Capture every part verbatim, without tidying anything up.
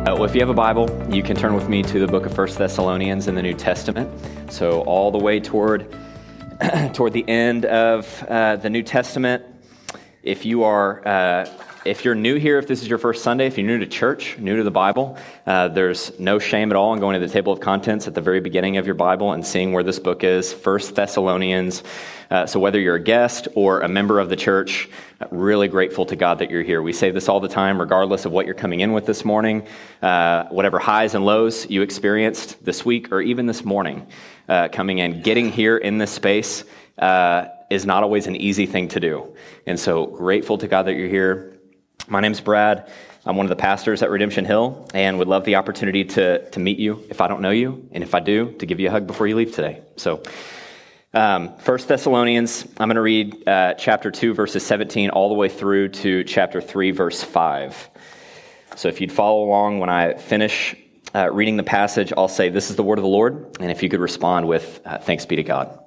Uh, well, if you have a Bible, you can turn with me to the book of First Thessalonians in the New Testament. So all the way toward toward the end of uh, the New Testament. If you are uh, if you're new here, if this is your first Sunday, if you're new to church, new to the Bible, uh, there's no shame at all in going to the table of contents at the very beginning of your Bible and seeing where this book is, First Thessalonians. Uh, so whether you're a guest or a member of the church, really grateful to God that you're here. We say this all the time, regardless of what you're coming in with this morning, uh, whatever highs and lows you experienced this week or even this morning, uh, coming in, getting here in this space uh, is not always an easy thing to do. And so grateful to God that you're here. My name's Brad. I'm one of the pastors at Redemption Hill and would love the opportunity to, to meet you if I don't know you, and if I do, to give you a hug before you leave today. So Um, First Thessalonians, I'm going to read uh, chapter two, verses seventeen, all the way through to chapter three, verse five. So if you'd follow along when I finish uh, reading the passage, I'll say, "This is the word of the Lord," and if you could respond with, uh, "Thanks be to God."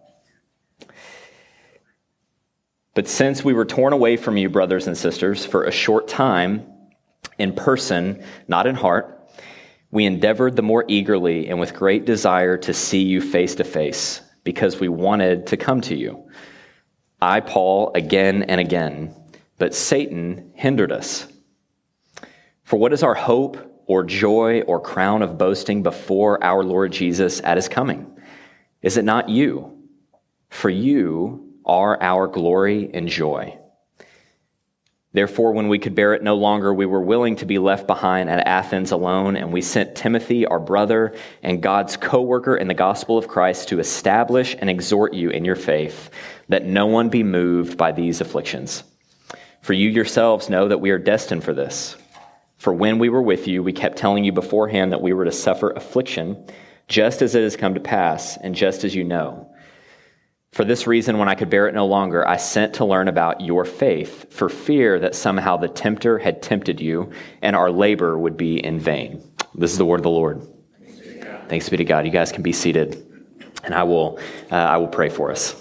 But since we were torn away from you, brothers and sisters, for a short time, in person, not in heart, we endeavored the more eagerly and with great desire to see you face to face, because we wanted to come to you. I, Paul, again and again, but Satan hindered us. For what is our hope or joy or crown of boasting before our Lord Jesus at his coming? Is it not you? For you are our glory and joy. Therefore, when we could bear it no longer, we were willing to be left behind at Athens alone, and we sent Timothy, our brother and God's co-worker in the gospel of Christ, to establish and exhort you in your faith, that no one be moved by these afflictions. For you yourselves know that we are destined for this. For when we were with you, we kept telling you beforehand that we were to suffer affliction, just as it has come to pass, and just as you know. For this reason, when I could bear it no longer, I sent to learn about your faith, for fear that somehow the tempter had tempted you, and our labor would be in vain. This is the word of the Lord. Thanks be to God. Thanks be to God. You guys can be seated, and I will, uh, I will pray for us.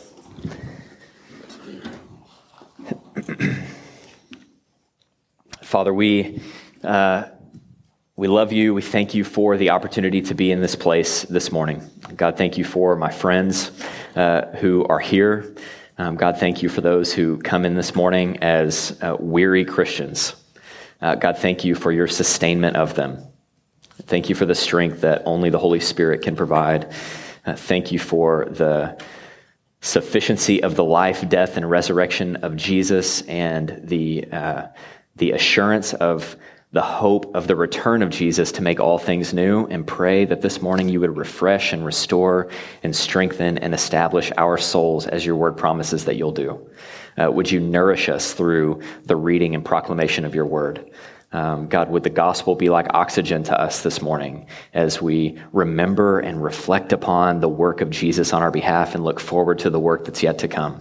Father, we uh, we love you. We thank you for the opportunity to be in this place this morning. God, thank you for my friends uh, who are here. Um, God, thank you for those who come in this morning as uh, weary Christians. Uh, God, thank you for your sustainment of them. Thank you for the strength that only the Holy Spirit can provide. Uh, thank you for the sufficiency of the life, death, and resurrection of Jesus, and the uh, the assurance of the hope of the return of Jesus to make all things new, and pray that this morning you would refresh and restore and strengthen and establish our souls as your word promises that you'll do. Uh, would you nourish us through the reading and proclamation of your word? Um, God, would the gospel be like oxygen to us this morning as we remember and reflect upon the work of Jesus on our behalf and look forward to the work that's yet to come.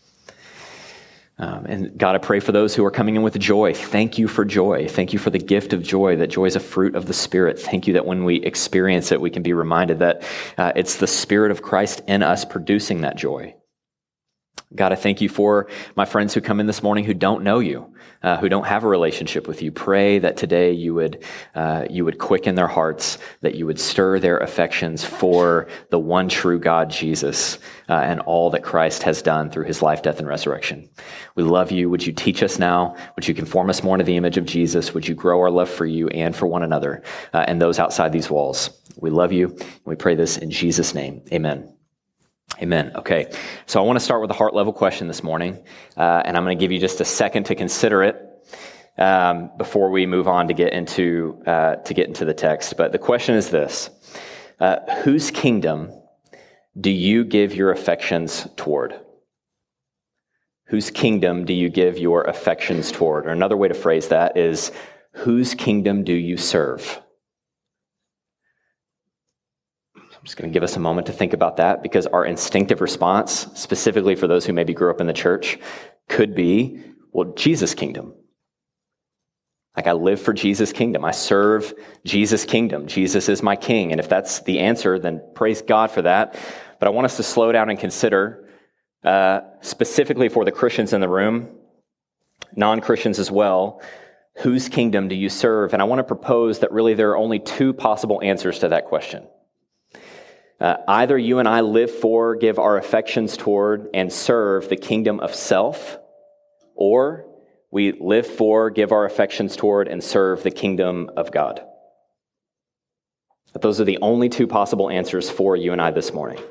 Um, and God, I pray for those who are coming in with joy. Thank you for joy. Thank you for the gift of joy, that joy is a fruit of the Spirit. Thank you that when we experience it, we can be reminded that uh, it's the Spirit of Christ in us producing that joy. God, I thank you for my friends who come in this morning who don't know you, uh, who don't have a relationship with you. Pray that today you would uh, you would quicken their hearts, that you would stir their affections for the one true God, Jesus, uh, and all that Christ has done through his life, death, and resurrection. We love you. Would you teach us now? Would you conform us more into the image of Jesus? Would you grow our love for you and for one another uh, and those outside these walls? We love you, and we pray this in Jesus' name. Amen. Amen. Okay, so I want to start with a heart level question this morning, uh, and I'm going to give you just a second to consider it um, before we move on to get into uh, to get into the text. But the question is this: uh, whose kingdom do you give your affections toward? Whose kingdom do you give your affections toward? Or another way to phrase that is, whose kingdom do you serve? I'm just going to give us a moment to think about that, because our instinctive response, specifically for those who maybe grew up in the church, could be, well, Jesus' kingdom. Like, I live for Jesus' kingdom. I serve Jesus' kingdom. Jesus is my king. And if that's the answer, then praise God for that. But I want us to slow down and consider, uh, specifically for the Christians in the room, non-Christians as well, Whose kingdom do you serve? And I want to propose that really there are only two possible answers to that question. Uh, either you and I live for, give our affections toward, and serve the kingdom of self, or we live for, give our affections toward, and serve the kingdom of God. But those are the only two possible answers for you and I this morning.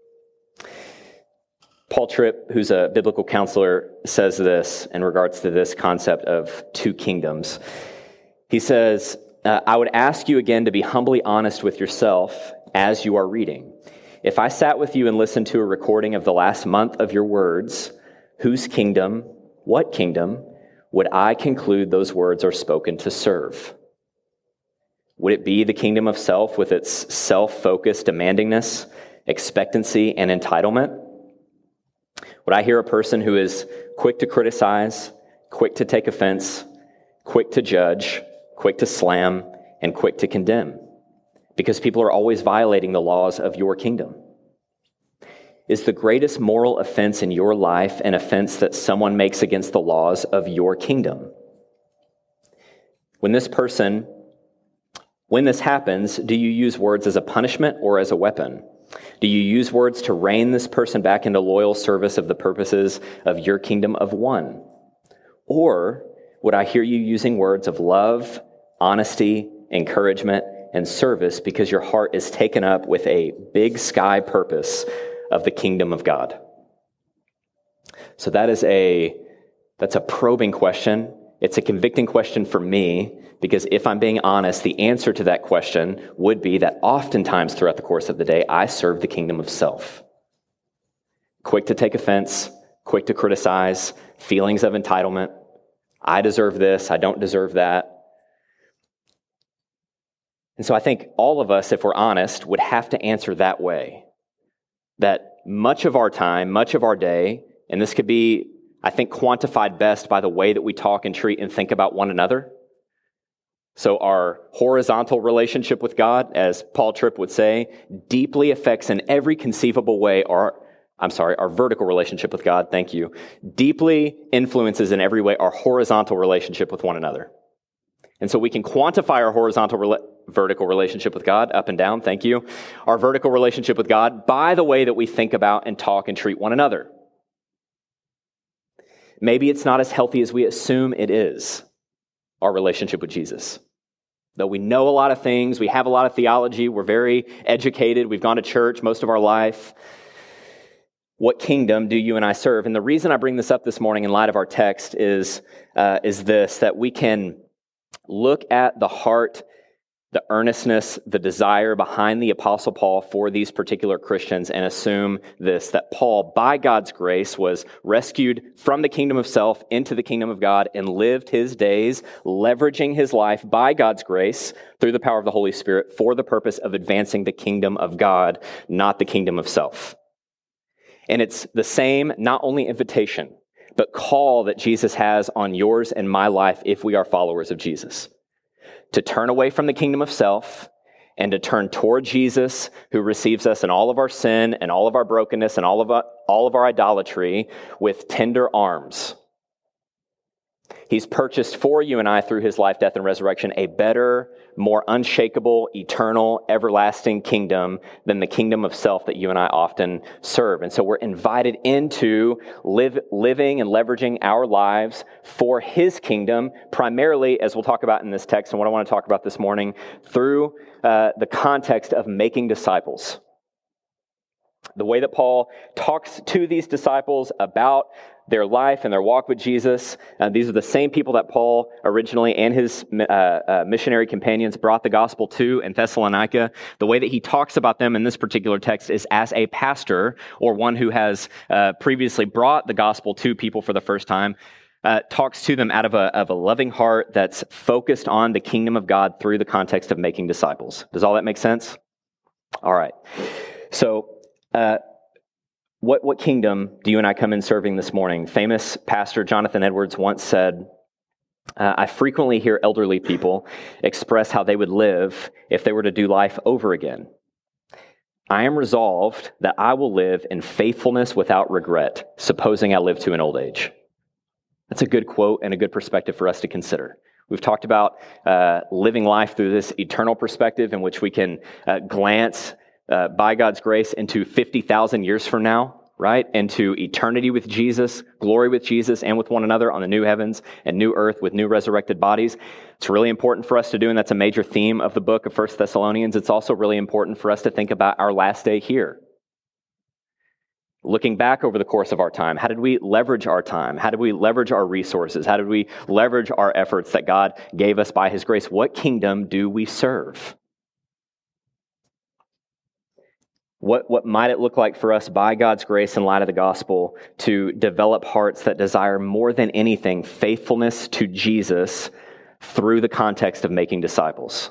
Paul Tripp, who's a biblical counselor, says this in regards to this concept of two kingdoms. He says, uh, I would ask you again to be humbly honest with yourself as you are reading. If I sat with you and listened to a recording of the last month of your words, whose kingdom, what kingdom, would I conclude those words are spoken to serve? Would it be the kingdom of self with its self-focused demandingness, expectancy, and entitlement? Would I hear a person who is quick to criticize, quick to take offense, quick to judge, quick to slam, and quick to condemn? Because people are always violating the laws of your kingdom. Is the greatest moral offense in your life an offense that someone makes against the laws of your kingdom? When this person, when this happens, do you use words as a punishment or as a weapon? Do you use words to rein this person back into loyal service of the purposes of your kingdom of one? Or would I hear you using words of love, honesty, encouragement, and service because your heart is taken up with a big sky purpose of the kingdom of God? So that is a, that's a probing question. It's a convicting question for me, because if I'm being honest, the answer to that question would be that oftentimes throughout the course of the day, I serve the kingdom of self. Quick to take offense, quick to criticize, feelings of entitlement. I deserve this, I don't deserve that. And so I think all of us, if we're honest, would have to answer that way. That much of our time, much of our day, and this could be, I think, quantified best by the way that we talk and treat and think about one another. So our horizontal relationship with God, as Paul Tripp would say, deeply affects in every conceivable way our, I'm sorry, our vertical relationship with God, thank you, deeply influences in every way our horizontal relationship with one another. And so we can quantify our horizontal, rela- vertical relationship with God, up and down, thank you, our vertical relationship with God by the way that we think about and talk and treat one another. Maybe it's not as healthy as we assume it is, our relationship with Jesus. Though we know a lot of things, we have a lot of theology, we're very educated, we've gone to church most of our life. What kingdom do you and I serve? And the reason I bring this up this morning in light of our text is, uh, is this, that we can look at the heart, the earnestness, the desire behind the Apostle Paul for these particular Christians and assume this, that Paul, by God's grace, was rescued from the kingdom of self into the kingdom of God and lived his days leveraging his life by God's grace through the power of the Holy Spirit for the purpose of advancing the kingdom of God, not the kingdom of self. And it's the same, not only invitation, but call that Jesus has on yours and my life if we are followers of Jesus. To turn away from the kingdom of self and to turn toward Jesus, who receives us in all of our sin and all of our brokenness and all of our, all of our idolatry with tender arms. He's purchased for you and I through his life, death, and resurrection a better, more unshakable, eternal, everlasting kingdom than the kingdom of self that you and I often serve. And so we're invited into live, living and leveraging our lives for his kingdom, primarily, as we'll talk about in this text and what I want to talk about this morning, through uh, the context of making disciples. The way that Paul talks to these disciples about their life and their walk with Jesus. Uh, these are the same people that Paul originally and his uh, uh, missionary companions brought the gospel to in Thessalonica. The way that he talks about them in this particular text is as a pastor or one who has uh, previously brought the gospel to people for the first time, uh, talks to them out of a, of a loving heart that's focused on the kingdom of God through the context of making disciples. Does all that make sense? All right. So, uh, What what kingdom do you and I come in serving this morning? Famous pastor Jonathan Edwards once said, uh, I frequently hear elderly people express how they would live if they were to do life over again. I am resolved that I will live in faithfulness without regret, supposing I live to an old age. That's a good quote and a good perspective for us to consider. We've talked about uh, living life through this eternal perspective in which we can uh, glance uh, by God's grace into fifty thousand years from now, right? Into eternity with Jesus, glory with Jesus, and with one another on the new heavens and new earth with new resurrected bodies. It's really important for us to do, and that's a major theme of the book of First Thessalonians. It's also really important for us to think about our last day here. Looking back over the course of our time, how did we leverage our time? How did we leverage our resources? How did we leverage our efforts that God gave us by His grace? What kingdom do we serve? What, what might it look like for us by God's grace in light of the gospel to develop hearts that desire more than anything faithfulness to Jesus through the context of making disciples?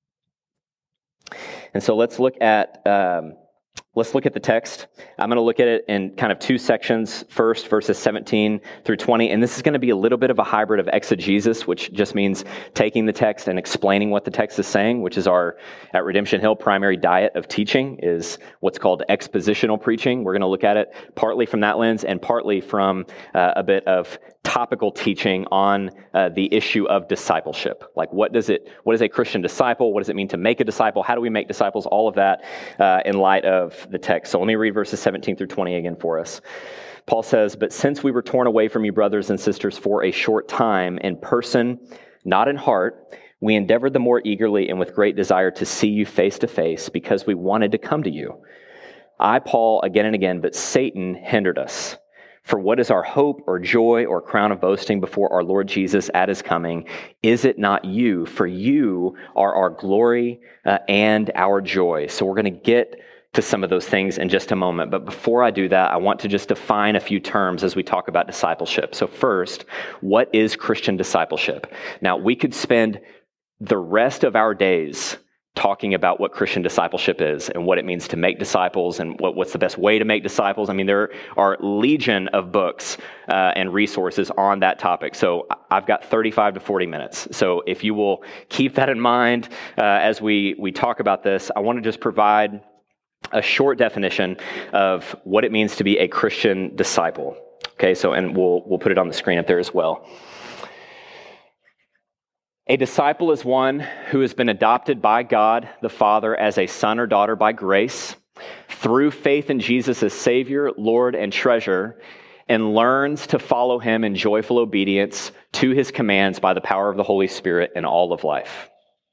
And so let's look at um, let's look at the text. I'm going to look at it in kind of two sections. First, verses seventeen through twenty, and this is going to be a little bit of a hybrid of exegesis, which just means taking the text and explaining what the text is saying, which is our, at Redemption Hill, primary diet of teaching is what's called expositional preaching. We're going to look at it partly from that lens and partly from uh, a bit of topical teaching on uh, the issue of discipleship. Like, what does it, what is a Christian disciple? What does it mean to make a disciple? How do we make disciples? All of that uh, in light of the text. So let me read verses seventeen through twenty again for us. Paul says, "But since we were torn away from you, brothers and sisters, for a short time, in person, not in heart, we endeavored the more eagerly and with great desire to see you face to face, because we wanted to come to you. I, Paul, again and again, but Satan hindered us. For what is our hope or joy or crown of boasting before our Lord Jesus at His coming? Is it not you? For you are our glory uh, and our joy." So we're going to get to some of those things in just a moment. But before I do that, I want to just define a few terms as we talk about discipleship. So first, what is Christian discipleship? Now, we could spend the rest of our days talking about what Christian discipleship is and what it means to make disciples and what, what's the best way to make disciples. I mean, there are legion of books uh, and resources on that topic. So I've got thirty-five to forty minutes. So if you will keep that in mind uh, as we, we talk about this, I want to just provide a short definition of what it means to be a Christian disciple. Okay, so, and we'll we'll put it on the screen up there as well. A disciple is one who has been adopted by God the Father as a son or daughter by grace, through faith in Jesus as Savior, Lord, and treasure, and learns to follow Him in joyful obedience to His commands by the power of the Holy Spirit in all of life.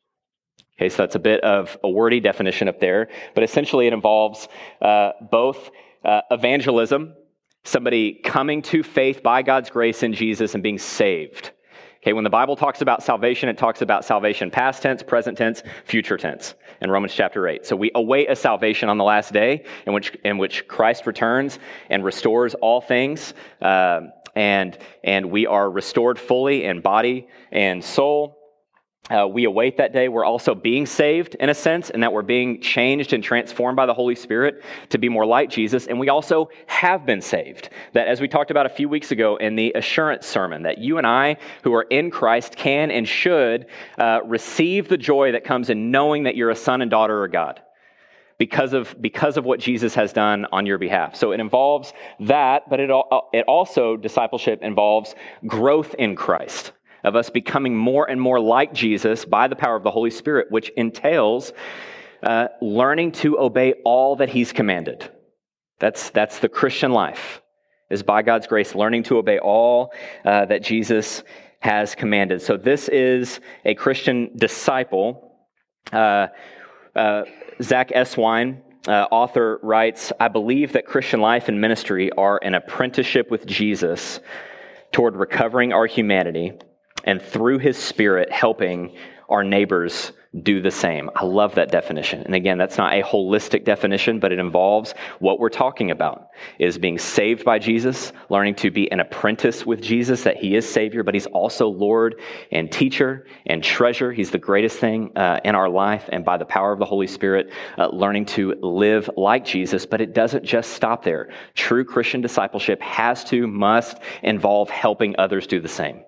Okay, so that's a bit of a wordy definition up there, but essentially it involves uh, both uh, evangelism, somebody coming to faith by God's grace in Jesus and being saved. Okay, when the Bible talks about salvation, it talks about salvation past tense, present tense, future tense in Romans chapter eight. So we await a salvation on the last day in which in which Christ returns and restores all things, uh, and and we are restored fully in body and soul. Uh, we await that day. We're also being saved in a sense, in that we're being changed and transformed by the Holy Spirit to be more like Jesus. And we also have been saved. That, as we talked about a few weeks ago in the assurance sermon, that you and I who are in Christ can and should uh, receive the joy that comes in knowing that you're a son and daughter of God because of because of what Jesus has done on your behalf. So it involves that, but it, it also, discipleship involves growth in Christ, of us becoming more and more like Jesus by the power of the Holy Spirit, which entails uh, learning to obey all that He's commanded. That's that's the Christian life, is by God's grace, learning to obey all uh, that Jesus has commanded. So this is a Christian disciple. Uh, uh, Zach Eswine, uh, author, writes, "I believe that Christian life and ministry are an apprenticeship with Jesus toward recovering our humanity, and through His Spirit, helping our neighbors do the same." I love that definition. And again, that's not a holistic definition, but it involves what we're talking about, is being saved by Jesus, learning to be an apprentice with Jesus, that He is Savior, but He's also Lord and teacher and treasure. He's the greatest thing uh, in our life. And by the power of the Holy Spirit, uh, learning to live like Jesus. But it doesn't just stop there. True Christian discipleship has to, must involve helping others do the same.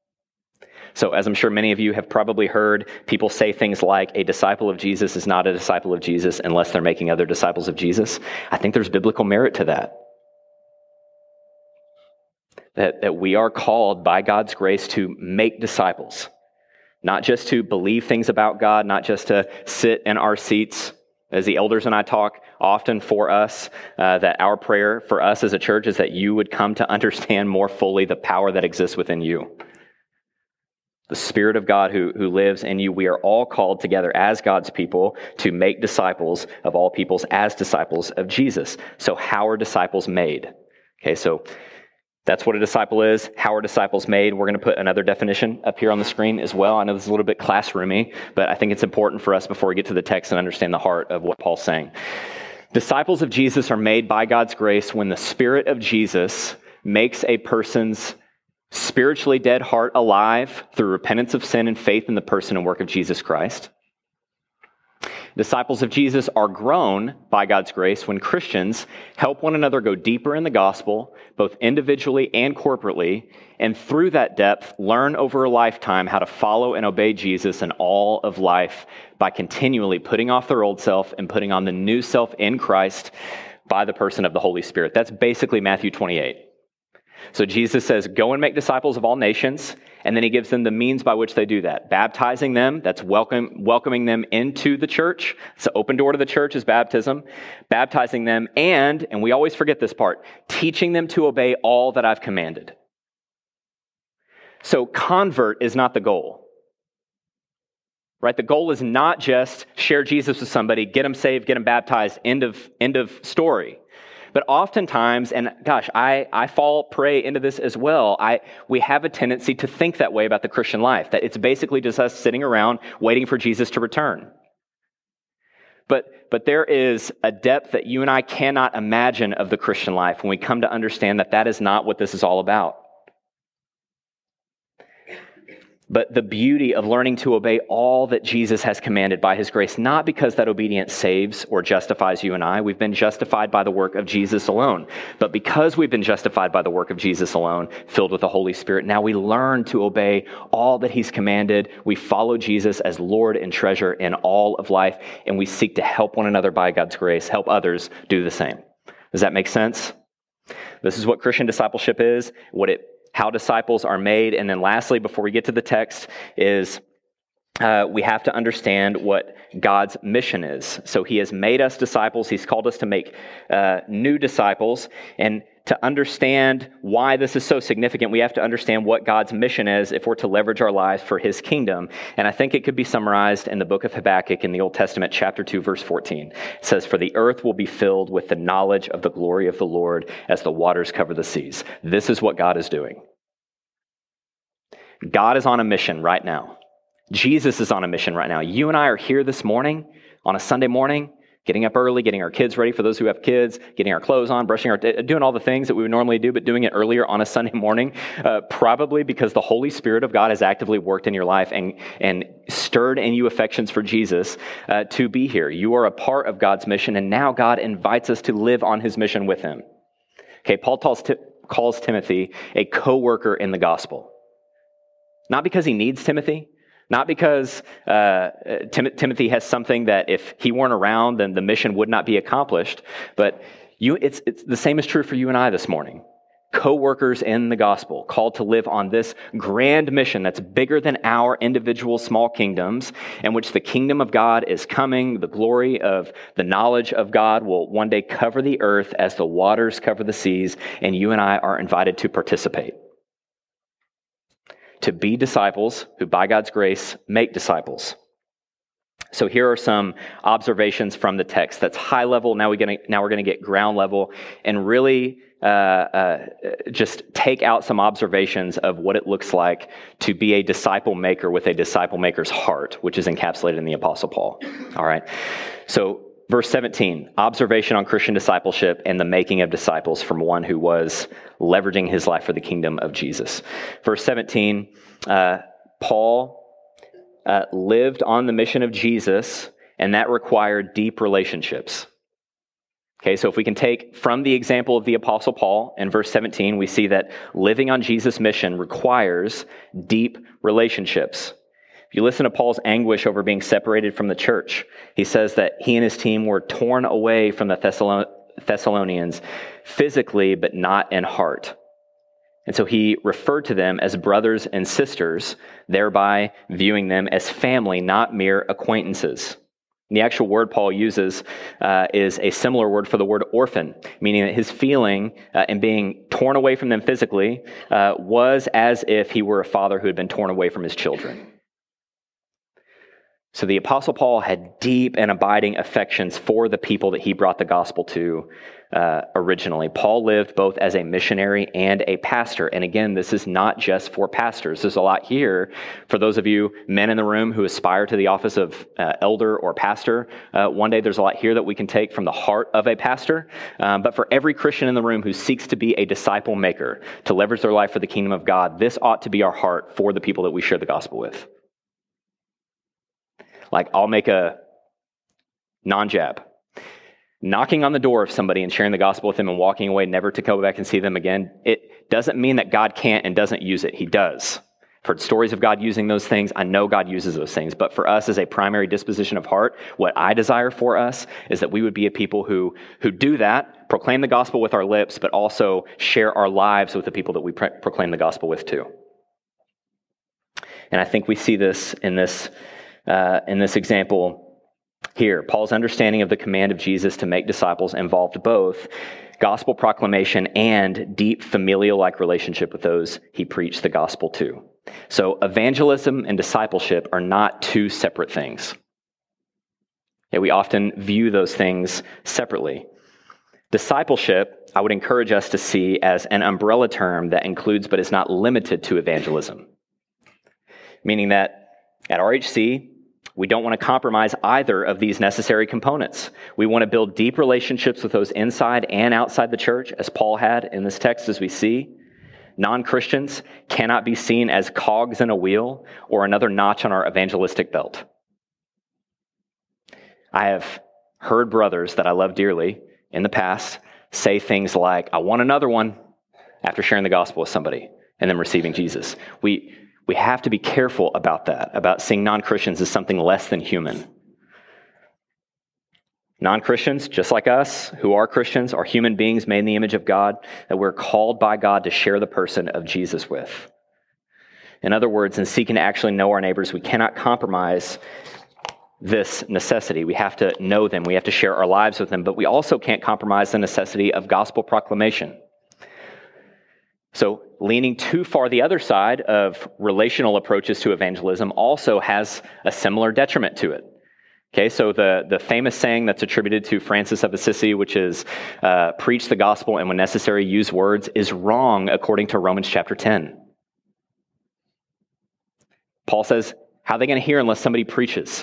So, as I'm sure many of you have probably heard people say things like, a disciple of Jesus is not a disciple of Jesus unless they're making other disciples of Jesus. I think there's biblical merit to that. That, that we are called by God's grace to make disciples. not just to believe things about God, not just to sit in our seats. As the elders and I talk often for us, uh, that our prayer for us as a church is that you would come to understand more fully the power that exists within you. The Spirit of God who, who lives in you. We are all called together as God's people to make disciples of all peoples as disciples of Jesus. So how are disciples made? Okay, so that's what a disciple is. How are disciples made? We're going to put another definition up here on the screen as well. I know this is a little bit classroomy, but I think it's important for us before we get to the text and understand the heart of what Paul's saying. Disciples of Jesus are made by God's grace when the Spirit of Jesus makes a person's spiritually dead heart alive through repentance of sin and faith in the person and work of Jesus Christ. Disciples of Jesus are grown by God's grace when Christians help one another go deeper in the gospel, both individually and corporately, and through that depth, learn over a lifetime how to follow and obey Jesus in all of life by continually putting off their old self and putting on the new self in Christ by the person of the Holy Spirit. That's basically Matthew twenty-eight. So Jesus says, go and make disciples of all nations, and then he gives them the means by which they do that. Baptizing them, that's welcome, welcoming them into the church. It's an open door to the church is baptism. Baptizing them and, and we always forget this part, teaching them to obey all that I've commanded. So convert is not the goal. Right? The goal is not just share Jesus with somebody, get them saved, get them baptized, end of, end of story. But oftentimes, and gosh, I, I fall prey into this as well, I we have a tendency to think that way about the Christian life, that it's basically just us sitting around waiting for Jesus to return. But, but there is a depth that you and I cannot imagine of the Christian life when we come to understand that that is not what this is all about. But the beauty of learning to obey all that Jesus has commanded by his grace, not because that obedience saves or justifies you and I. We've been justified by the work of Jesus alone. But because we've been justified by the work of Jesus alone, filled with the Holy Spirit, now we learn to obey all that he's commanded. We follow Jesus as Lord and treasure in all of life, and we seek to help one another by God's grace, help others do the same. Does that make sense? This is what Christian discipleship is, what it how disciples are made. And then lastly, before we get to the text, is uh, we have to understand what God's mission is. So he has made us disciples. He's called us to make uh, new disciples. And to understand why this is so significant, we have to understand what God's mission is if we're to leverage our lives for his kingdom. And I think it could be summarized in the book of Habakkuk in the Old Testament, chapter two, verse fourteen. It says, "For the earth will be filled with the knowledge of the glory of the Lord as the waters cover the seas." This is what God is doing. God is on a mission right now. Jesus is on a mission right now. You and I are here this morning on a Sunday morning, getting up early, getting our kids ready for those who have kids, getting our clothes on, brushing our, doing all the things that we would normally do, but doing it earlier on a Sunday morning, uh, probably because the Holy Spirit of God has actively worked in your life and, and stirred in you affections for Jesus uh, to be here. You are a part of God's mission, and now God invites us to live on his mission with him. Okay, Paul calls, calls Timothy a co-worker in the gospel. Not because he needs Timothy, not because uh, Tim- Timothy has something that if he weren't around, then the mission would not be accomplished. But you, it's, it's the same is true for you and I this morning. Co-workers in the gospel, called to live on this grand mission that's bigger than our individual small kingdoms, in which the kingdom of God is coming. The glory of the knowledge of God will one day cover the earth as the waters cover the seas, and you and I are invited to participate. To be disciples who, by God's grace, make disciples. So here are some observations from the text. That's high level. Now we're going to now we're going to get ground level and really uh, uh, just take out some observations of what it looks like to be a disciple maker with a disciple maker's heart, which is encapsulated in the Apostle Paul. All right. So verse seventeen, observation on Christian discipleship and the making of disciples from one who was leveraging his life for the kingdom of Jesus. Verse seventeen, uh, Paul uh, lived on the mission of Jesus, and that required deep relationships. Okay, so if we can take from the example of the Apostle Paul in verse seventeen, we see that living on Jesus' mission requires deep relationships. If you listen to Paul's anguish over being separated from the church, he says that he and his team were torn away from the Thessalonians physically, but not in heart. And so he referred to them as brothers and sisters, thereby viewing them as family, not mere acquaintances. And the actual word Paul uses uh, is a similar word for the word orphan, meaning that his feeling uh, in being torn away from them physically uh, was as if he were a father who had been torn away from his children. So the Apostle Paul had deep and abiding affections for the people that he brought the gospel to uh, originally. Paul lived both as a missionary and a pastor. And again, this is not just for pastors. There's a lot here for those of you men in the room who aspire to the office of uh, elder or pastor. Uh, one day there's a lot here that we can take from the heart of a pastor. Um, but for every Christian in the room who seeks to be a disciple maker, to leverage their life for the kingdom of God, this ought to be our heart for the people that we share the gospel with. Like, I'll make a non-jab. Knocking on the door of somebody and sharing the gospel with them and walking away, never to go back and see them again, it doesn't mean that God can't and doesn't use it. He does. I've heard stories of God using those things. I know God uses those things. But for us as a primary disposition of heart, what I desire for us is that we would be a people who, who do that, proclaim the gospel with our lips, but also share our lives with the people that we pre- proclaim the gospel with too. And I think we see this in this Uh, in this example here. Paul's understanding of the command of Jesus to make disciples involved both gospel proclamation and deep familial-like relationship with those he preached the gospel to. So evangelism and discipleship are not two separate things. Yeah, we often view those things separately. Discipleship, I would encourage us to see as an umbrella term that includes but is not limited to evangelism. Meaning that at R H C, we don't want to compromise either of these necessary components. We want to build deep relationships with those inside and outside the church, as Paul had in this text, as we see. Non-Christians cannot be seen as cogs in a wheel or another notch on our evangelistic belt. I have heard brothers that I love dearly in the past say things like, I want another one, after sharing the gospel with somebody and then receiving Jesus. We We have to be careful about that, about seeing non-Christians as something less than human. Non-Christians, just like us, who are Christians, are human beings made in the image of God, that we're called by God to share the person of Jesus with. In other words, in seeking to actually know our neighbors, we cannot compromise this necessity. We have to know them. We have to share our lives with them, but we also can't compromise the necessity of gospel proclamation. So leaning too far the other side of relational approaches to evangelism also has a similar detriment to it. Okay, so the, the famous saying that's attributed to Francis of Assisi, which is, uh, preach the gospel and when necessary use words, is wrong according to Romans chapter ten. Paul says, how are they going to hear unless somebody preaches?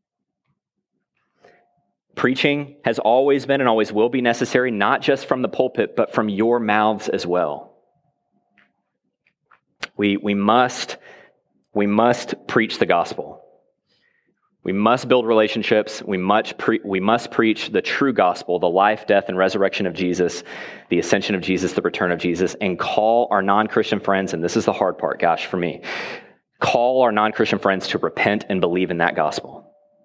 Preaching has always been and always will be necessary, not just from the pulpit, but from your mouths as well. We we must we must preach the gospel. We must build relationships. We must pre- we must preach the true gospel, the life, death, and resurrection of Jesus, the ascension of Jesus, the return of Jesus, and call our non-Christian friends, and this is the hard part, gosh, for me, call our non-Christian friends to repent and believe in that gospel.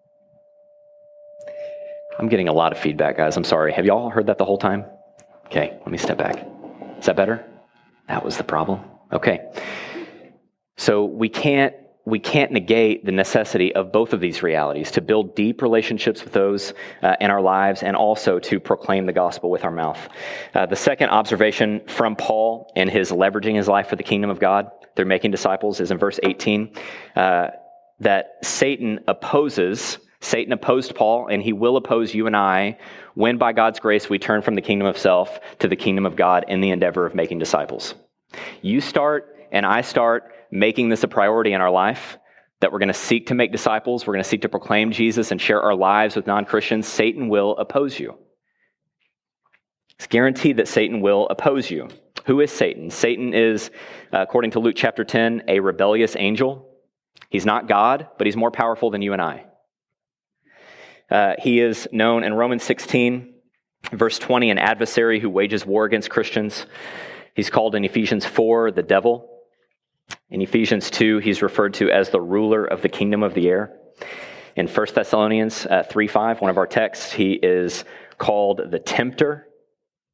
I'm getting a lot of feedback, guys. I'm sorry. Have you all heard that the whole time? Okay, let me step back. Is that better? That was the problem. Okay. So we can't we can't negate the necessity of both of these realities, to build deep relationships with those uh, in our lives and also to proclaim the gospel with our mouth. Uh, the second observation from Paul in his leveraging his life for the kingdom of God through making disciples is in verse eighteen, uh, that Satan opposes, Satan opposed Paul, and he will oppose you and I when by God's grace we turn from the kingdom of self to the kingdom of God in the endeavor of making disciples. You start and I start making this a priority in our life, that we're going to seek to make disciples, we're going to seek to proclaim Jesus and share our lives with non-Christians, Satan will oppose you. It's guaranteed that Satan will oppose you. Who is Satan? Satan is, uh, according to Luke chapter ten, a rebellious angel. He's not God, but he's more powerful than you and I. Uh, he is known in Romans sixteen, verse twenty, an adversary who wages war against Christians. He's called in Ephesians four, the devil. In Ephesians two, he's referred to as the ruler of the kingdom of the air. In First Thessalonians uh, three five, one of our texts, he is called the tempter.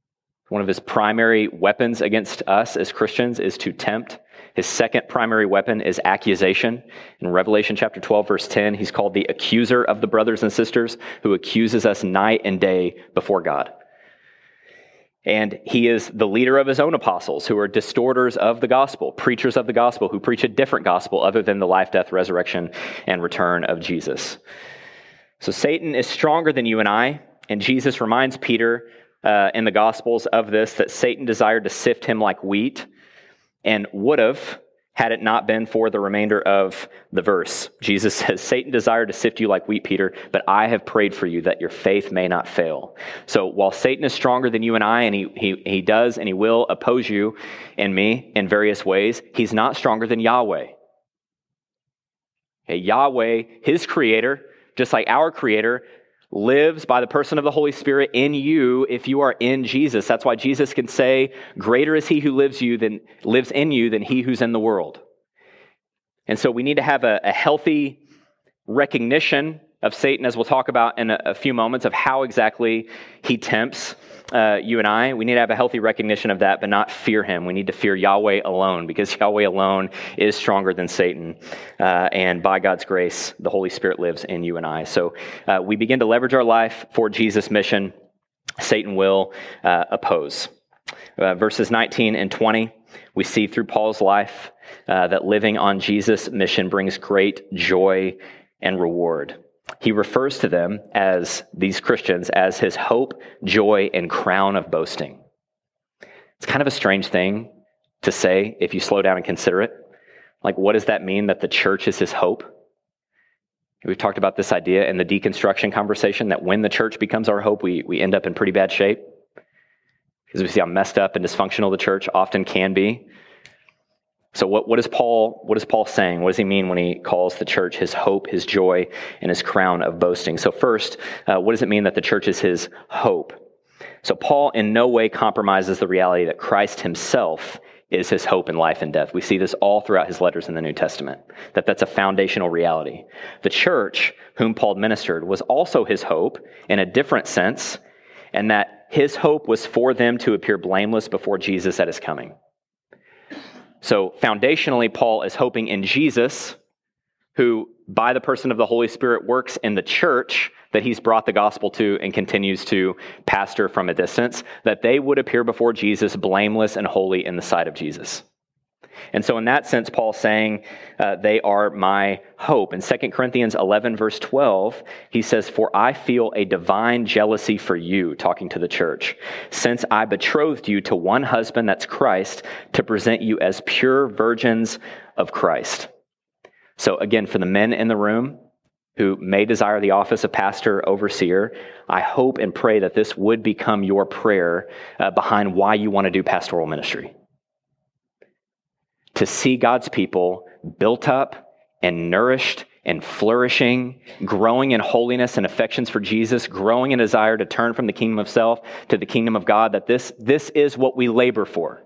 One of his primary weapons against us as Christians is to tempt. His second primary weapon is accusation. In Revelation chapter twelve, verse ten, he's called the accuser of the brothers and sisters, who accuses us night and day before God. And he is the leader of his own apostles, who are distorters of the gospel, preachers of the gospel, who preach a different gospel other than the life, death, resurrection, and return of Jesus. So Satan is stronger than you and I, and Jesus reminds Peter uh, in the Gospels of this, that Satan desired to sift him like wheat, and would have, had it not been for the remainder of the verse. Jesus says, Satan desired to sift you like wheat, Peter, but I have prayed for you that your faith may not fail. So while Satan is stronger than you and I, and he, he, he does and he will oppose you and me in various ways, he's not stronger than Yahweh. Okay, Yahweh, his creator, just like our creator, lives by the person of the Holy Spirit in you if you are in Jesus. That's why Jesus can say, greater is he who lives you than lives in you than he who's in the world. And so we need to have a, a healthy recognition of Satan, as we'll talk about in a, a few moments, of how exactly he tempts uh, you and I. We need to have a healthy recognition of that, but not fear him. We need to fear Yahweh alone, because Yahweh alone is stronger than Satan. Uh, and by God's grace, the Holy Spirit lives in you and I. So uh, we begin to leverage our life for Jesus' mission. Satan will uh, oppose. Uh, verses nineteen and twenty, we see through Paul's life uh, that living on Jesus' mission brings great joy and reward. He refers to them, as these Christians, as his hope, joy, and crown of boasting. It's kind of a strange thing to say if you slow down and consider it. Like, what does that mean, that the church is his hope? We've talked about this idea in the deconstruction conversation, that when the church becomes our hope, we, we end up in pretty bad shape, because we see how messed up and dysfunctional the church often can be. So what, what is Paul, what is Paul saying? What does he mean when he calls the church his hope, his joy, and his crown of boasting? So first, uh, what does it mean that the church is his hope? So Paul in no way compromises the reality that Christ himself is his hope in life and death. We see this all throughout his letters in the New Testament, that that's a foundational reality. The church, whom Paul ministered, was also his hope in a different sense, and that his hope was for them to appear blameless before Jesus at his coming. So foundationally, Paul is hoping in Jesus, who by the person of the Holy Spirit works in the church that he's brought the gospel to and continues to pastor from a distance, that they would appear before Jesus blameless and holy in the sight of Jesus. And so in that sense, Paul's saying uh, they are my hope. In Second Corinthians eleven, verse twelve, he says, for I feel a divine jealousy for you, talking to the church, since I betrothed you to one husband, that's Christ, to present you as pure virgins of Christ. So again, for the men in the room who may desire the office of pastor, overseer, I hope and pray that this would become your prayer uh, behind why you want to do pastoral ministry. To see God's people built up and nourished and flourishing, growing in holiness and affections for Jesus, growing in desire to turn from the kingdom of self to the kingdom of God, that this, this is what we labor for.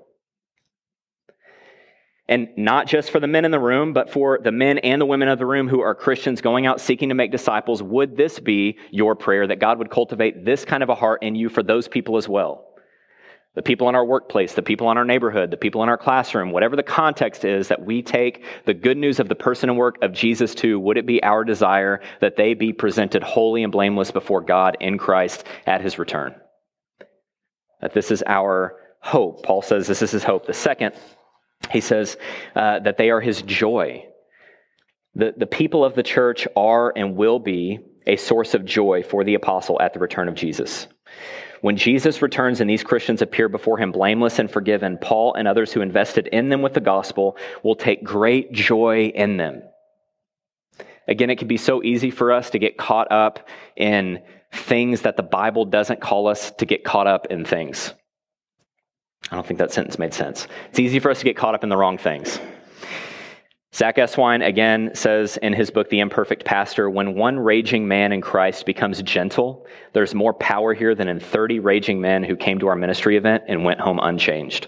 And not just for the men in the room, but for the men and the women of the room who are Christians going out seeking to make disciples, would this be your prayer, that God would cultivate this kind of a heart in you for those people as well? The people in our workplace, the people in our neighborhood, the people in our classroom, whatever the context is that we take the good news of the person and work of Jesus to, would it be our desire that they be presented holy and blameless before God in Christ at his return? That this is our hope. Paul says this is his hope. The second, he says uh, that they are his joy. The, the people of the church are and will be a source of joy for the apostle at the return of Jesus. When Jesus returns and these Christians appear before him blameless and forgiven, Paul and others who invested in them with the gospel will take great joy in them. Again, it can be so easy for us to get caught up in things that the Bible doesn't call us to get caught up in things. I don't think that sentence made sense. It's easy for us to get caught up in the wrong things. Zach Eswine, again, says in his book, The Imperfect Pastor, when one raging man in Christ becomes gentle, there's more power here than in thirty raging men who came to our ministry event and went home unchanged.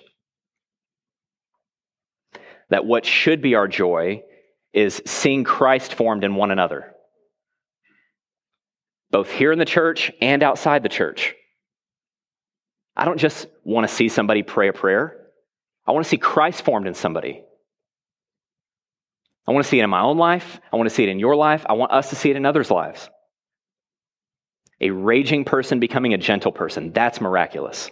That what should be our joy is seeing Christ formed in one another, both here in the church and outside the church. I don't just want to see somebody pray a prayer. I want to see Christ formed in somebody. I want to see it in my own life. I want to see it in your life. I want us to see it in others' lives. A raging person becoming a gentle person. That's miraculous.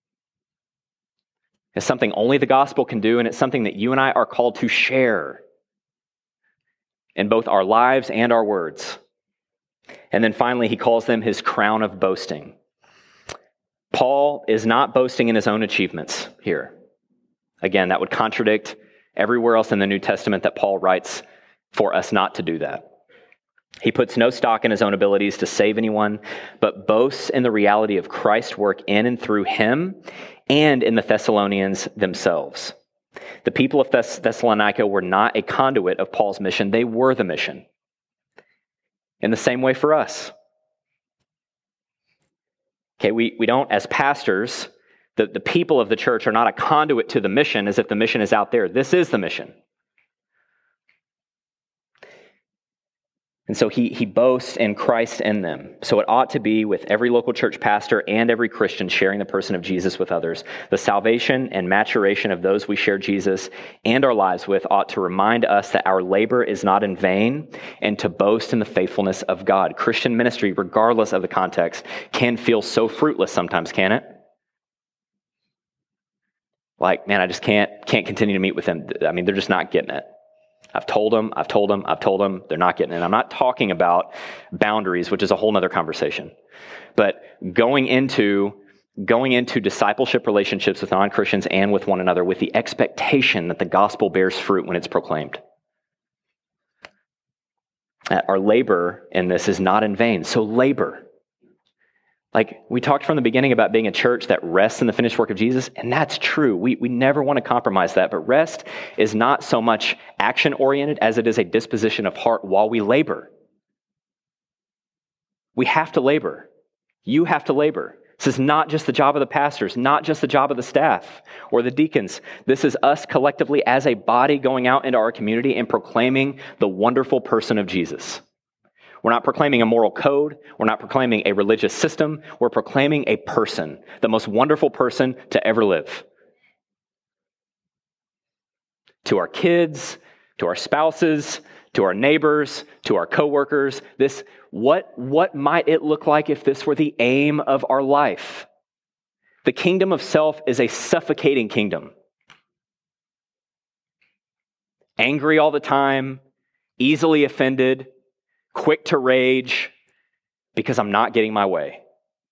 It's something only the gospel can do, and it's something that you and I are called to share in both our lives and our words. And then finally, he calls them his crown of boasting. Paul is not boasting in his own achievements here. Again, that would contradict everywhere else in the New Testament that Paul writes for us not to do that. He puts no stock in his own abilities to save anyone, but boasts in the reality of Christ's work in and through him and in the Thessalonians themselves. The people of Thess- Thessalonica were not a conduit of Paul's mission. They were the mission. In the same way for us. Okay, we, we don't, as pastors, the, the people of the church are not a conduit to the mission as if the mission is out there. This is the mission. And so he, he boasts in Christ in them. So it ought to be with every local church pastor and every Christian sharing the person of Jesus with others. The salvation and maturation of those we share Jesus and our lives with ought to remind us that our labor is not in vain and to boast in the faithfulness of God. Christian ministry, regardless of the context, can feel so fruitless sometimes, can it? Like, man, I just can't, can't continue to meet with them. I mean, they're just not getting it. I've told them, I've told them, I've told them, they're not getting it. I'm not talking about boundaries, which is a whole nother conversation. But going into, going into discipleship relationships with non-Christians and with one another with the expectation that the gospel bears fruit when it's proclaimed. Our labor in this is not in vain. So labor. Like we talked from the beginning about being a church that rests in the finished work of Jesus, and that's true. We we never want to compromise that, but rest is not so much action-oriented as it is a disposition of heart while we labor. We have to labor. You have to labor. This is not just the job of the pastors, not just the job of the staff or the deacons. This is us collectively as a body going out into our community and proclaiming the wonderful person of Jesus. We're not proclaiming a moral code. We're not proclaiming a religious system. We're proclaiming a person, the most wonderful person to ever live. To our kids, to our spouses, to our neighbors, to our coworkers, this, what, what might it look like if this were the aim of our life? The kingdom of self is a suffocating kingdom. Angry all the time, easily offended, quick to rage because I'm not getting my way.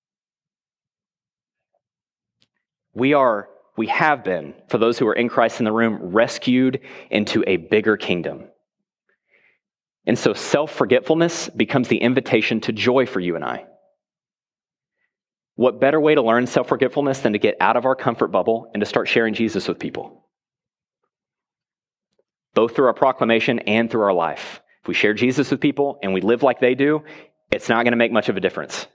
We are, we have been, for those who are in Christ in the room, rescued into a bigger kingdom. And so self-forgetfulness becomes the invitation to joy for you and I. What better way to learn self-forgetfulness than to get out of our comfort bubble and to start sharing Jesus with people? Both through our proclamation and through our life. If we share Jesus with people and we live like they do, it's not going to make much of a difference.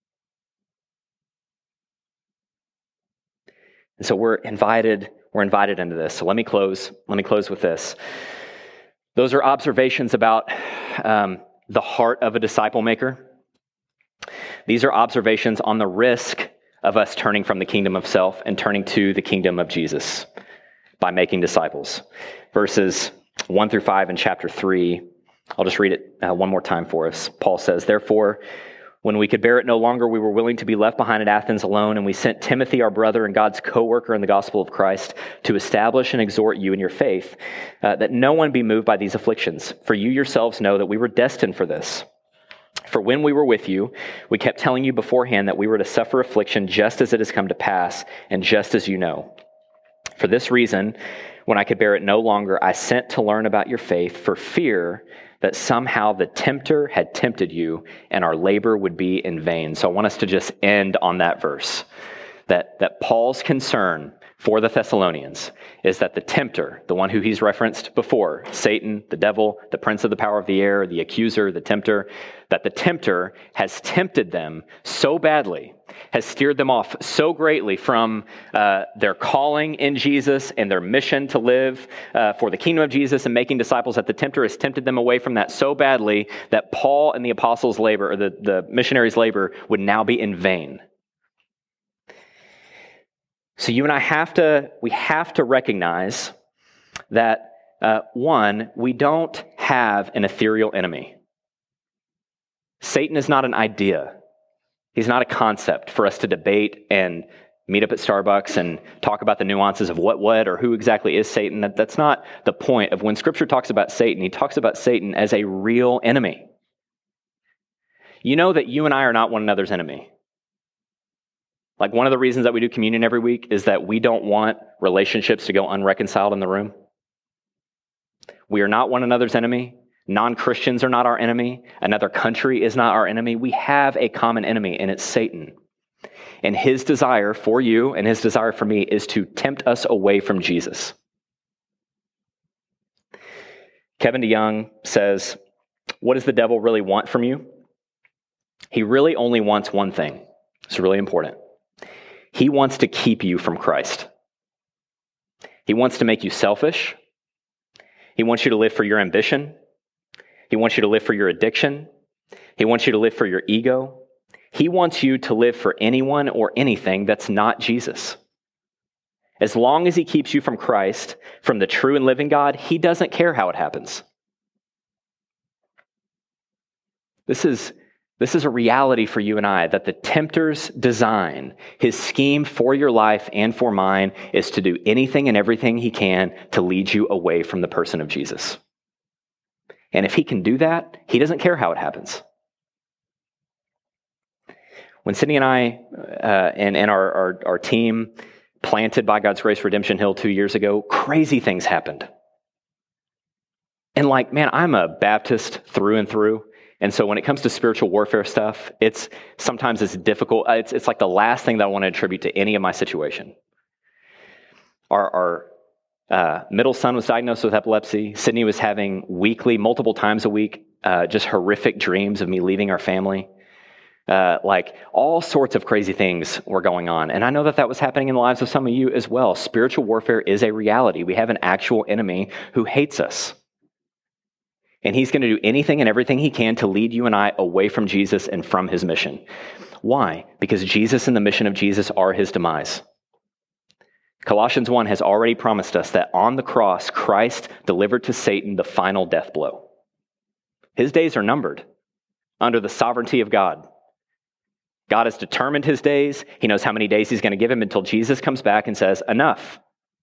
And so we're invited, we're invited into this. So let me close, let me close with this. Those are observations about um, the heart of a disciple maker. These are observations on the risk of us turning from the kingdom of self and turning to the kingdom of Jesus by making disciples. Verses one through five in chapter three. I'll just read it uh, one more time for us. Paul says, "Therefore, when we could bear it no longer, we were willing to be left behind at Athens alone, and we sent Timothy, our brother and God's co-worker in the gospel of Christ, to establish and exhort you in your faith, uh, that no one be moved by these afflictions. For you yourselves know that we were destined for this. For when we were with you, we kept telling you beforehand that we were to suffer affliction just as it has come to pass, and just as you know. For this reason, when I could bear it no longer, I sent to learn about your faith for fear that somehow the tempter had tempted you and our labor would be in vain." So I want us to just end on that verse. That, that Paul's concern for the Thessalonians is that the tempter, the one who he's referenced before, Satan, the devil, the prince of the power of the air, the accuser, the tempter, that the tempter has tempted them so badly, has steered them off so greatly from uh, their calling in Jesus and their mission to live uh, for the kingdom of Jesus and making disciples, that the tempter has tempted them away from that so badly that Paul and the apostles' labor, or the, the missionaries' labor, would now be in vain. So you and I have to, we have to recognize that, uh, one, we don't have an ethereal enemy. Satan is not an idea. He's not a concept for us to debate and meet up at Starbucks and talk about the nuances of what, what, or who exactly is Satan. That, that's not the point of when Scripture talks about Satan. He talks about Satan as a real enemy. You know that you and I are not one another's enemy. Like one of the reasons that we do communion every week is that we don't want relationships to go unreconciled in the room. We are not one another's enemy. Non-Christians are not our enemy. Another country is not our enemy. We have a common enemy, and it's Satan. And his desire for you and his desire for me is to tempt us away from Jesus. Kevin DeYoung says, what does the devil really want from you? He really only wants one thing. It's really important. He wants to keep you from Christ. He wants to make you selfish. He wants you to live for your ambition. He wants you to live for your addiction. He wants you to live for your ego. He wants you to live for anyone or anything that's not Jesus. As long as he keeps you from Christ, from the true and living God, he doesn't care how it happens. This is This is a reality for you and I, that the tempter's design, his scheme for your life and for mine, is to do anything and everything he can to lead you away from the person of Jesus. And if he can do that, he doesn't care how it happens. When Sydney and I uh, and, and our, our, our team planted By God's Grace Redemption Hill two years ago, crazy things happened. And like, man, I'm a Baptist through and through. And so when it comes to spiritual warfare stuff, it's sometimes it's difficult. It's, it's like the last thing that I want to attribute to any of my situation. Our, our uh, middle son was diagnosed with epilepsy. Sydney was having weekly, multiple times a week, uh, just horrific dreams of me leaving our family. Uh, like all sorts of crazy things were going on. And I know that that was happening in the lives of some of you as well. Spiritual warfare is a reality. We have an actual enemy who hates us. And he's going to do anything and everything he can to lead you and I away from Jesus and from his mission. Why? Because Jesus and the mission of Jesus are his demise. Colossians one has already promised us that on the cross, Christ delivered to Satan the final death blow. His days are numbered under the sovereignty of God. God has determined his days. He knows how many days he's going to give him until Jesus comes back and says, enough.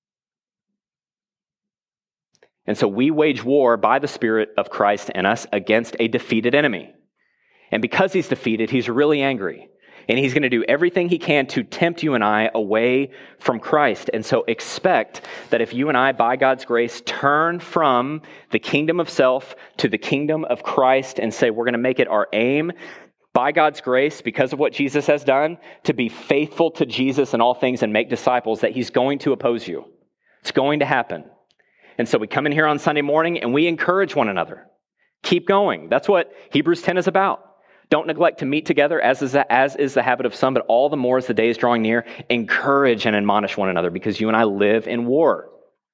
And so we wage war by the Spirit of Christ in us against a defeated enemy. And because he's defeated, he's really angry. And he's going to do everything he can to tempt you and I away from Christ. And so expect that if you and I, by God's grace, turn from the kingdom of self to the kingdom of Christ and say we're going to make it our aim, by God's grace, because of what Jesus has done, to be faithful to Jesus in all things and make disciples, that he's going to oppose you. It's going to happen. And so we come in here on Sunday morning and we encourage one another. Keep going. That's what Hebrews ten is about. Don't neglect to meet together, as is, the, as is the habit of some, but all the more as the day is drawing near, encourage and admonish one another, because you and I live in war.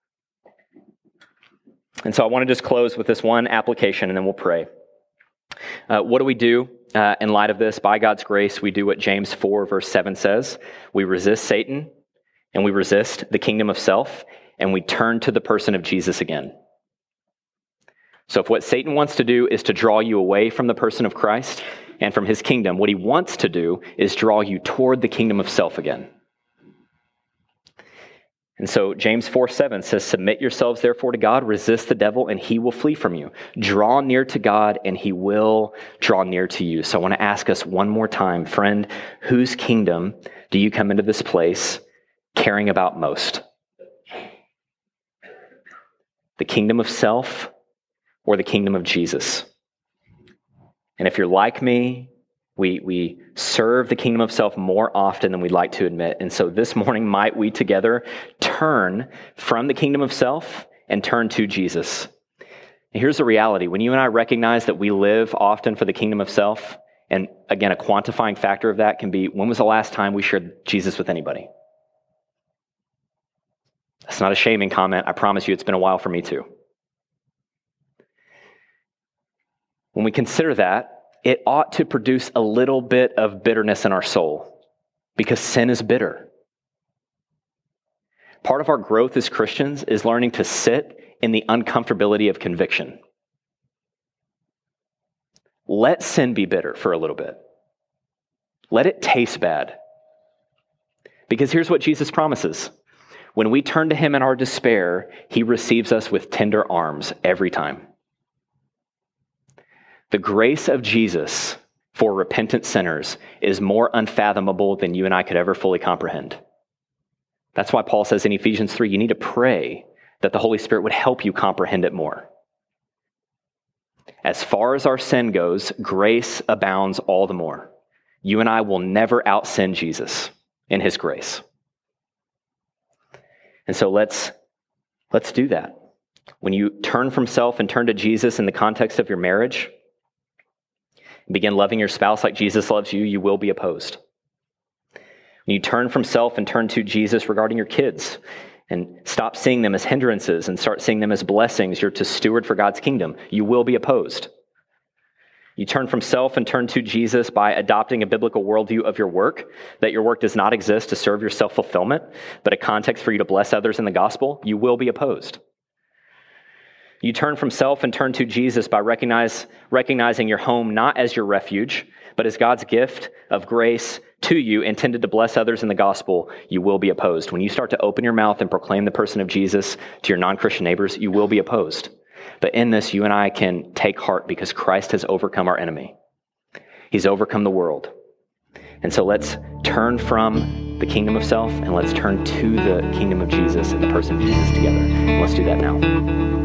And so I want to just close with this one application, and then we'll pray. Uh, what do we do uh, in light of this? By God's grace, we do what James four, verse seven says. We resist Satan, and we resist the kingdom of self, and we turn to the person of Jesus again. So if what Satan wants to do is to draw you away from the person of Christ and from his kingdom, what he wants to do is draw you toward the kingdom of self again. And so James four seven says, submit yourselves therefore to God, resist the devil, and he will flee from you. Draw near to God, and he will draw near to you. So I want to ask us one more time, friend, whose kingdom do you come into this place caring about most? The kingdom of self or the kingdom of Jesus? And if you're like me, we, we serve the kingdom of self more often than we'd like to admit. And so this morning, might we together turn from the kingdom of self and turn to Jesus? And here's the reality. When you and I recognize that we live often for the kingdom of self, and again, a quantifying factor of that can be, when was the last time we shared Jesus with anybody? That's not a shaming comment. I promise you it's been a while for me too. When we consider that, it ought to produce a little bit of bitterness in our soul, because sin is bitter. Part of our growth as Christians is learning to sit in the uncomfortability of conviction. Let sin be bitter for a little bit. Let it taste bad. Because here's what Jesus promises. When we turn to him in our despair, he receives us with tender arms every time. The grace of Jesus for repentant sinners is more unfathomable than you and I could ever fully comprehend. That's why Paul says in Ephesians three, you need to pray that the Holy Spirit would help you comprehend it more. As far as our sin goes, grace abounds all the more. You and I will never out-sin Jesus in his grace. And so let's, let's do that. When you turn from self and turn to Jesus in the context of your marriage, and begin loving your spouse like Jesus loves you, you will be opposed. When you turn from self and turn to Jesus regarding your kids, and stop seeing them as hindrances and start seeing them as blessings you're to steward for God's kingdom, you will be opposed. You turn from self and turn to Jesus by adopting a biblical worldview of your work, that your work does not exist to serve your self-fulfillment, but a context for you to bless others in the gospel, you will be opposed. You turn from self and turn to Jesus by recognize, recognizing your home not as your refuge, but as God's gift of grace to you intended to bless others in the gospel, you will be opposed. When you start to open your mouth and proclaim the person of Jesus to your non-Christian neighbors, you will be opposed. But in this, you and I can take heart because Christ has overcome our enemy. He's overcome the world. And so let's turn from the kingdom of self and let's turn to the kingdom of Jesus and the person of Jesus together. And let's do that now.